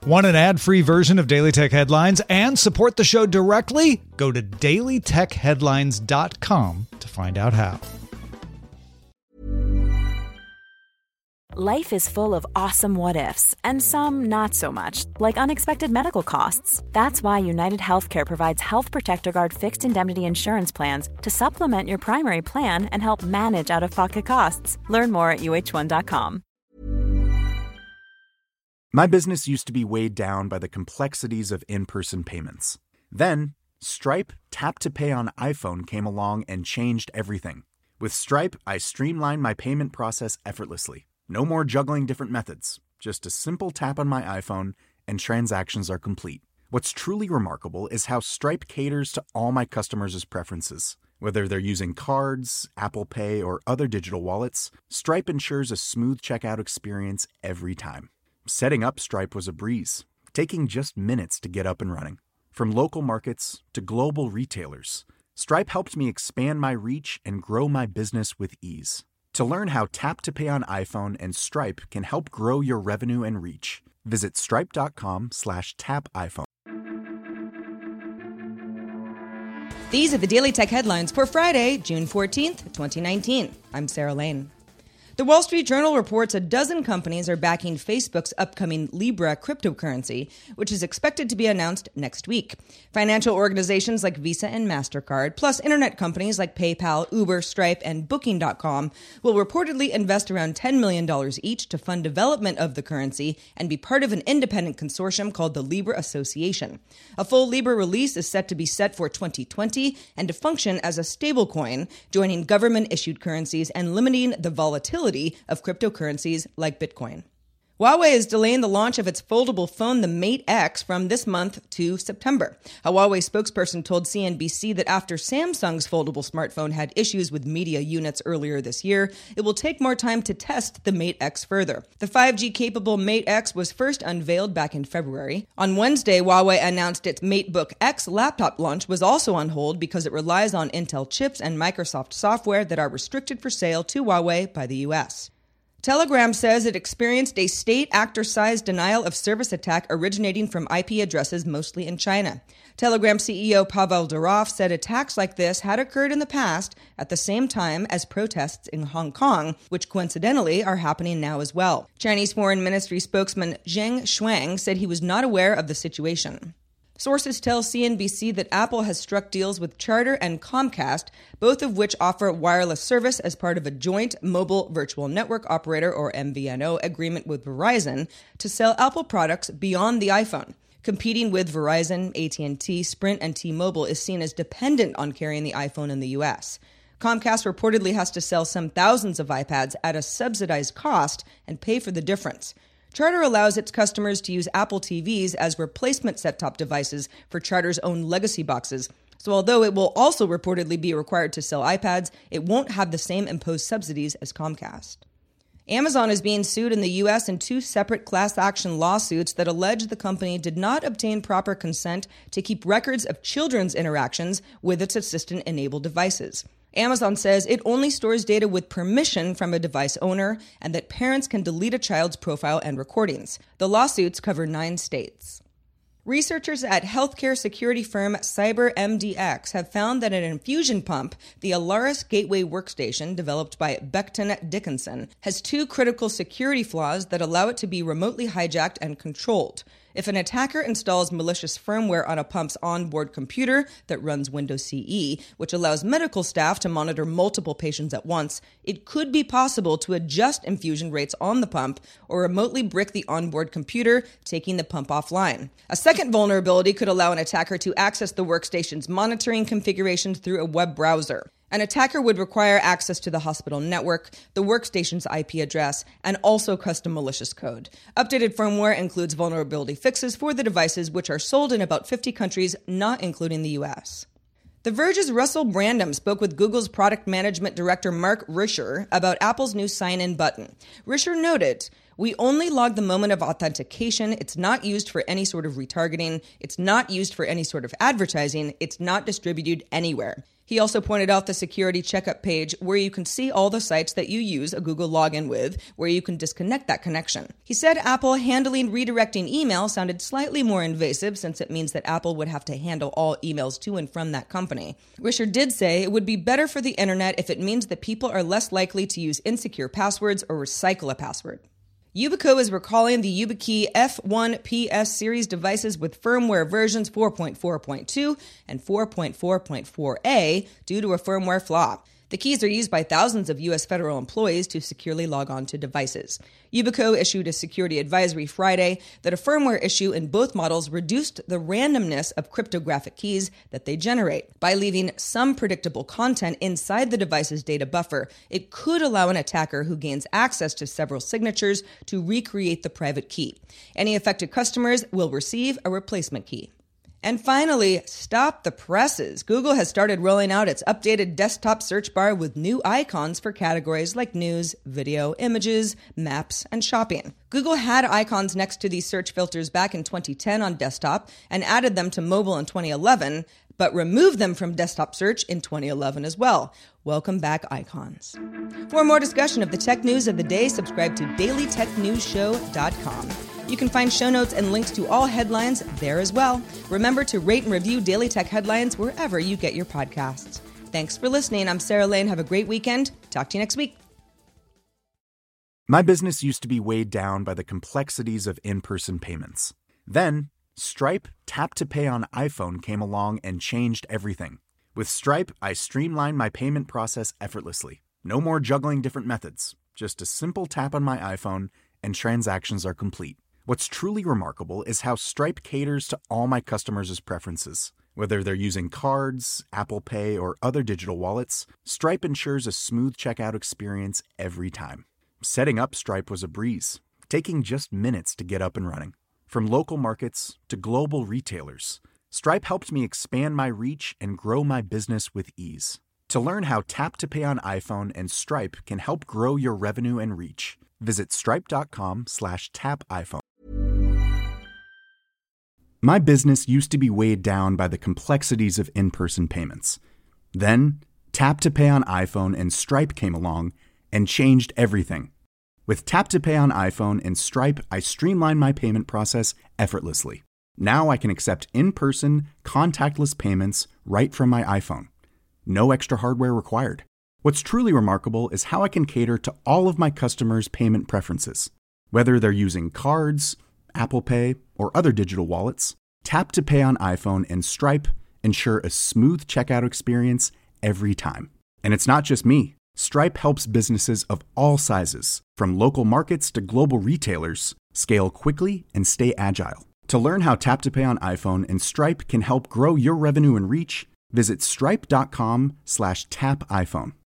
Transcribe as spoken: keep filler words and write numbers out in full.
Want an ad-free version of Daily Tech Headlines and support the show directly? Go to daily tech headlines dot com to find out how. Life is full of awesome what-ifs, and some not so much, like unexpected medical costs. That's why United Healthcare provides Health Protector Guard fixed indemnity insurance plans to supplement your primary plan and help manage out-of-pocket costs. Learn more at U H one dot com. My business used to be weighed down by the complexities of in-person payments. Then, Stripe Tap to Pay on iPhone came along and changed everything. With Stripe, I streamlined my payment process effortlessly. No more juggling different methods. Just a simple tap on my iPhone and transactions are complete. What's truly remarkable is how Stripe caters to all my customers' preferences. Whether they're using cards, Apple Pay, or other digital wallets, Stripe ensures a smooth checkout experience every time. Setting up Stripe was a breeze, taking just minutes to get up and running. From local markets to global retailers, Stripe helped me expand my reach and grow my business with ease. To learn how Tap to Pay on iPhone and Stripe can help grow your revenue and reach, visit stripe.com slash tap iPhone. These are the Daily Tech Headlines for Friday, June fourteenth, twenty nineteen. I'm Sarah Lane. The Wall Street Journal reports a dozen companies are backing Facebook's upcoming Libra cryptocurrency, which is expected to be announced next week. Financial organizations like Visa and MasterCard, plus internet companies like PayPal, Uber, Stripe, and Booking dot com will reportedly invest around ten million dollars each to fund development of the currency and be part of an independent consortium called the Libra Association. A full Libra release is set to be set for twenty twenty and to function as a stablecoin, joining government-issued currencies and limiting the volatility of cryptocurrencies like Bitcoin. Huawei is delaying the launch of its foldable phone, the Mate X, from this month to September. A Huawei spokesperson told C N B C that after Samsung's foldable smartphone had issues with media units earlier this year, it will take more time to test the Mate X further. The five G-capable Mate X was first unveiled back in February. On Wednesday, Huawei announced its MateBook X laptop launch was also on hold because it relies on Intel chips and Microsoft software that are restricted for sale to Huawei by the U S. Telegram says it experienced a state actor-sized denial of service attack originating from I P addresses mostly in China. Telegram C E O Pavel Durov said attacks like this had occurred in the past at the same time as protests in Hong Kong, which coincidentally are happening now as well. Chinese Foreign Ministry spokesman Zheng Shuang said he was not aware of the situation. Sources tell C N B C that Apple has struck deals with Charter and Comcast, both of which offer wireless service as part of a joint mobile virtual network operator, or M V N O, agreement with Verizon to sell Apple products beyond the iPhone. Competing with Verizon, A T and T, Sprint, and T-Mobile is seen as dependent on carrying the iPhone in the U S. Comcast reportedly has to sell some thousands of iPads at a subsidized cost and pay for the difference. Charter allows its customers to use Apple T Vs as replacement set-top devices for Charter's own legacy boxes. So although it will also reportedly be required to sell iPads, it won't have the same imposed subsidies as Comcast. Amazon is being sued in the U S in two separate class action lawsuits that allege the company did not obtain proper consent to keep records of children's interactions with its assistant-enabled devices. Amazon says it only stores data with permission from a device owner and that parents can delete a child's profile and recordings. The lawsuits cover nine states. Researchers at healthcare security firm CyberMDX have found that an infusion pump, the Alaris Gateway Workstation, developed by Becton Dickinson, has two critical security flaws that allow it to be remotely hijacked and controlled. If an attacker installs malicious firmware on a pump's onboard computer that runs Windows C E, which allows medical staff to monitor multiple patients at once, it could be possible to adjust infusion rates on the pump or remotely brick the onboard computer, taking the pump offline. A second vulnerability could allow an attacker to access the workstation's monitoring configurations through a web browser. An attacker would require access to the hospital network, the workstation's I P address, and also custom malicious code. Updated firmware includes vulnerability fixes for the devices, which are sold in about fifty countries, not including the U S. The Verge's Russell Brandom spoke with Google's product management director Mark Risher about Apple's new sign-in button. Risher noted, "We only log the moment of authentication. It's not used for any sort of retargeting. It's not used for any sort of advertising. It's not distributed anywhere." He also pointed out the security checkup page where you can see all the sites that you use a Google login with, where you can disconnect that connection. He said Apple handling redirecting email sounded slightly more invasive since it means that Apple would have to handle all emails to and from that company. Risher did say it would be better for the internet if it means that people are less likely to use insecure passwords or recycle a password. Yubico is recalling the YubiKey F one P S series devices with firmware versions four point four point two and four point four point four A due to a firmware flaw. The keys are used by thousands of U S federal employees to securely log on to devices. Yubico issued a security advisory Friday that a firmware issue in both models reduced the randomness of cryptographic keys that they generate. By leaving some predictable content inside the device's data buffer, it could allow an attacker who gains access to several signatures to recreate the private key. Any affected customers will receive a replacement key. And finally, stop the presses. Google has started rolling out its updated desktop search bar with new icons for categories like news, video, images, maps, and shopping. Google had icons next to these search filters back in twenty ten on desktop and added them to mobile in twenty eleven, but removed them from desktop search in twenty eleven as well. Welcome back, icons. For more discussion of the tech news of the day, subscribe to daily tech news show dot com. You can find show notes and links to all headlines there as well. Remember to rate and review Daily Tech Headlines wherever you get your podcasts. Thanks for listening. I'm Sarah Lane. Have a great weekend. Talk to you next week. My business used to be weighed down by the complexities of in-person payments. Then, Stripe Tap to Pay on iPhone came along and changed everything. With Stripe, I streamlined my payment process effortlessly. No more juggling different methods. Just a simple tap on my iPhone and transactions are complete. What's truly remarkable is how Stripe caters to all my customers' preferences. Whether they're using cards, Apple Pay, or other digital wallets, Stripe ensures a smooth checkout experience every time. Setting up Stripe was a breeze, taking just minutes to get up and running. From local markets to global retailers, Stripe helped me expand my reach and grow my business with ease. To learn how Tap to Pay on iPhone and Stripe can help grow your revenue and reach, visit stripe.com slash tap iPhone. My business used to be weighed down by the complexities of in-person payments. Then, Tap to Pay on iPhone and Stripe came along and changed everything. With Tap to Pay on iPhone and Stripe, I streamlined my payment process effortlessly. Now I can accept in-person, contactless payments right from my iPhone. No extra hardware required. What's truly remarkable is how I can cater to all of my customers' payment preferences. Whether they're using cards, Apple Pay, or other digital wallets, Tap to Pay on iPhone and Stripe ensure a smooth checkout experience every time. And it's not just me. Stripe helps businesses of all sizes, from local markets to global retailers, scale quickly and stay agile. To learn how Tap to Pay on iPhone and Stripe can help grow your revenue and reach, visit stripe.com slash tap iPhone.